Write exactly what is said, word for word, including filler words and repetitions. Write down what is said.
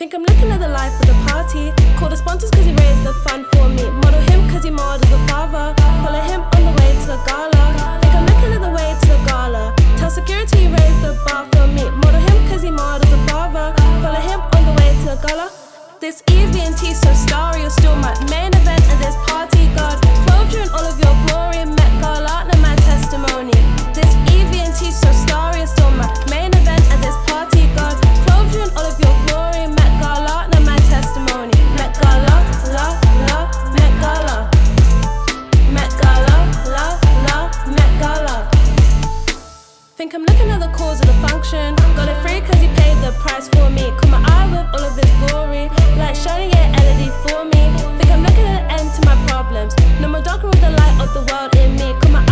Think I'm looking at the life of the party. Call the sponsors cause he raised the fund for me. Model him cause he models the father. Follow him on the way to the gala. Think I'm looking at the way to the gala. Tell security he raised the bar for me. Model him cause he models the father. Follow him on the way to the gala. This E V N T so starry, you're still my main event at this party. God, clothed you in all of your glory. Met gala, now my testimony. This E V N T so starry, you're still my main event at this party. God, clothed you in all of your glory. Met gala, now my testimony. Met gala, la, la, Met gala. Met gala, la, la, Met gala. Think I'm looking at the cause of the function. Got it free cause he paid the price for me. Caught my eye with all of his glory. Like shining yeah, L E D for me. Think I'm looking at the end to my problems. No more darker with the light of the world in me. Caught my